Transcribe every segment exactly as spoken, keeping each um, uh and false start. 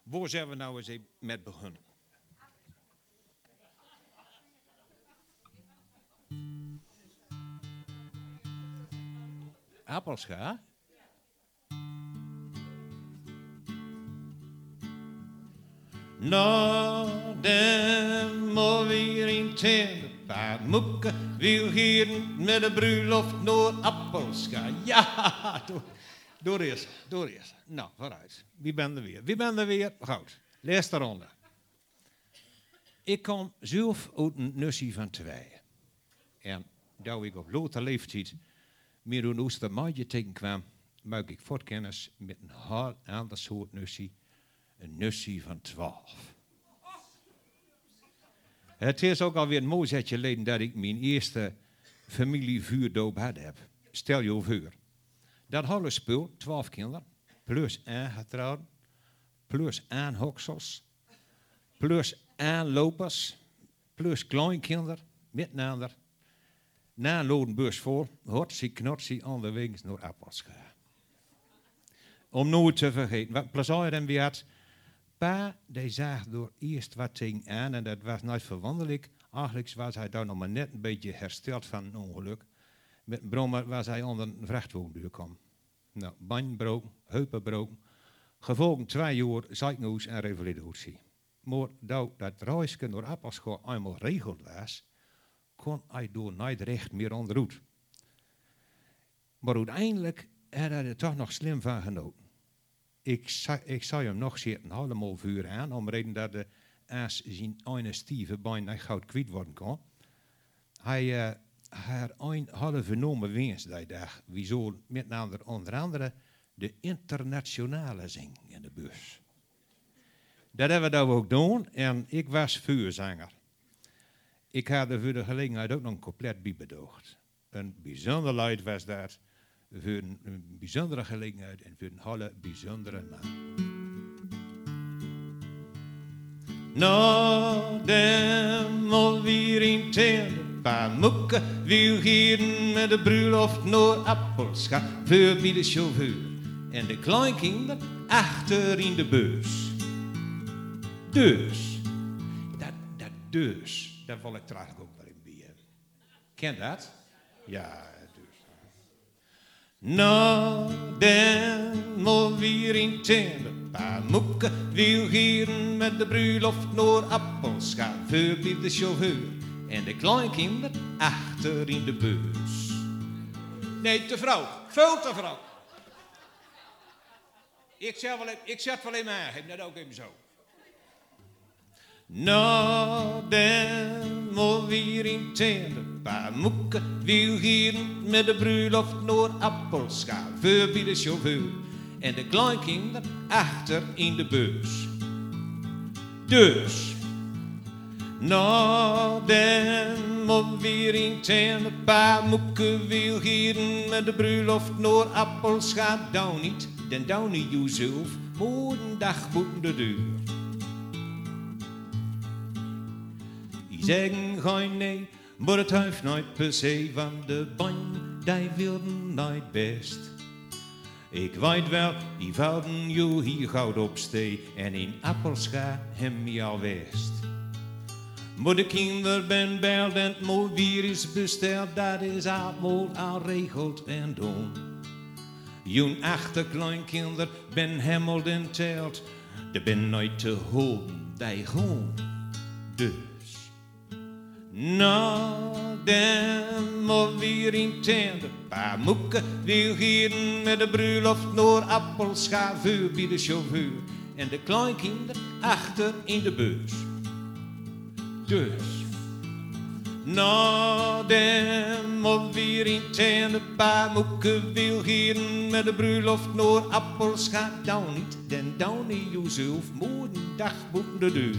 Waar zijn we nou eens met begonnen? Appelscha? Nou, dan moet weer in tenten. Paar moeken wil hier met de bruiloft naar Appelscha. Ja, door, door eerst, door eerst. Nou, vooruit. Wie ben er weer? Wie ben er weer? Goed. Laatste ronde. Ik kom zelf uit een nussie van twee. En toen ik op later leeftijd meer een Oostermaatje tegenkwam, maak ik voortkennis met een heel ander soort nussie. Een nussie van twaalf. Het is ook alweer een mooi zetje geleden dat ik mijn eerste familievuurdoop had heb. Stel je voor. Dat hele spul, twaalf kinderen, plus aangetrouwd, plus aanhoksels, plus aanlopers, plus kleinkinderen, miteinander. Na een lodenbeurs voor, hotsie knotsie onderwegs naar Appelscha. Om nooit te vergeten, wat plezier en wie had. Pa, die zag door eerst wat ting aan en dat was nooit verwonderlijk. Eigenlijk was hij daar nog maar net een beetje hersteld van een ongeluk. Met een brommer was hij onder een vrachtwagen doorgekomen. Nou, band broek, heupen broek. Gevolgen twee jaar ziekenhuis en revalidatie. Maar dat dat reisje door Appelscha eenmaal regeld was, kon hij door niet recht meer onderuit. Maar uiteindelijk had hij er toch nog slim van genoten. Ik zou, ik zou hem nog zitten, helemaal vuur aan, om reden dat de als zijn ene stieve bijna goud kwijt worden kon. Hij uh, had een hadden vernomen winst die dag. Wie zo met andere, onder andere de internationale zing in de bus. Dat hebben we dan ook gedaan en ik was vuurzanger. Ik had er voor de gelegenheid ook nog een couplet bij bedoeld. Een bijzonder lied was dat. Voor een, een bijzondere gelegenheid en voor een hele bijzondere man. Nou, dan moet weer in tent. Paar moeken wil hier met de bruiloft naar Appelscha. Voor bij de chauffeur en de kleinkinderen achter in de bus. Dus, dat, dat dus, daar wil ik trouwens ook wel in bij. Ken dat? Ja. Nou, dan moet weer in tenten. Paar moeken wil hier met de bruiloft naar Appelscha. Voor bij de chauffeur en de kleinkinderen achter in de bus. Nee, te vrouw. Veel te vrouw. Ik zet wel, ik zet wel even aan. Dat ook even zo. Nou, dan moet weer in tenten. Paar moeken wil hier met de bruiloft naar Appelscha. Voor bij de chauffeur en de kleinkinderen achter in de bus. Dus, nou, dan moet weer in tenten. Paar moeken wil hier met de bruiloft naar Appelscha. Dan niet, dan dan niet jezelf, maar een dag boven de deur. Die zeggen geen nee. Maar het heeft nooit per se van de band, die wilden nooit best. Ik weet wel, die wouden jou hier goud opstee en in Appelscha hem je al west. Maar de kinderen ben beld en het mooi weer is besteld, dat is allemaal al regeld en doen. Joen achterkleinkinder ben hemmeld en telt, de ben nooit te houden, die gewoon. Dus. Nou, dan moet weer in tenten. Paar moeken wil hier met de bruiloft naar Appelscha. Voor bij de chauffeur en de kleinkinderen achter in de bus. Dus, nou, dan moet weer in tenten. Paar moeken wil hier met de bruiloft naar Appelscha. Dan niet, dan dan niet jezelf, maar een dag boven de deur.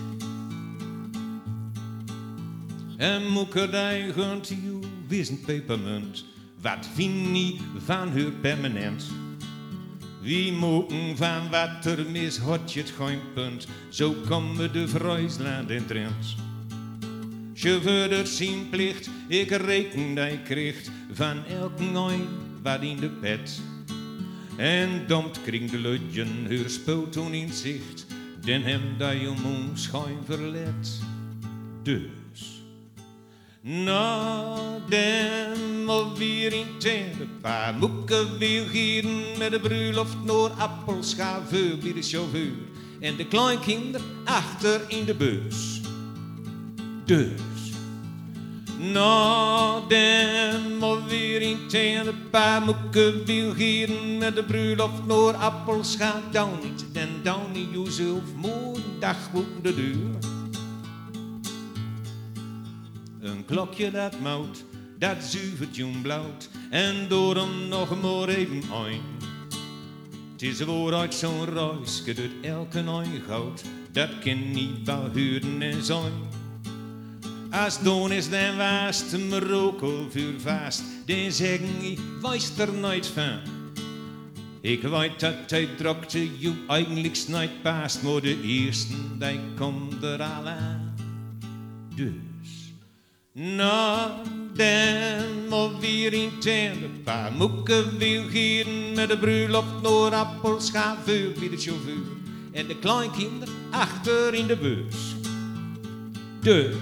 En moekerdij gunt je wissend pepermunt. Wat vind je van haar permanent? Wie moeken van wat er mis had je het geen punt. Zo komen de Friesland in Trent. Chauffeur dat zijn plicht, ik reken dat je krijgt van elk nooi wat in de pet. En domt kring de luidjen, haar spul toen in zicht. den hem dat je moest gaan verlet. Dus, na den alweer in tijden, paar moeken wil gieren met de bruiloft naar Appelschaven bij de chauffeur en de kleinkinder achter in de bus. Dus, na den alweer in tijden, paar moeken wil gieren met de bruiloft naar Appelschaven, dan niet en dan niet jezelf, mooi dag op de deur. Een klokje dat mout, dat zuivert jong blauwt en door hem nog maar even een. Het is vooruit zo'n ruisje dat elke een goud, dat kan niet wel huren en zijn. Als dan is dan waast te Marokko vuur vast, dan zeggen ik, wees er nooit van. Ik weet dat hij drokte je eigenlijk nooit past, maar de eerste die komt er al aan. Dus. Na den alweer in tijden, paar moeken wil gieren met de bruiloft naar Appelschaven bij de chauffeur en de kleinkinder achter in de bus. Dus,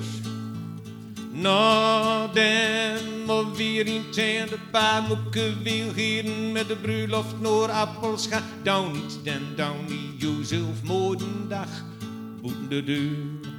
na den alweer in tijden, paar moeken wil gieren met de bruiloft naar Appelschaven, dan niet, dan dan niet, jezelf mooi een dag, boeten de deur.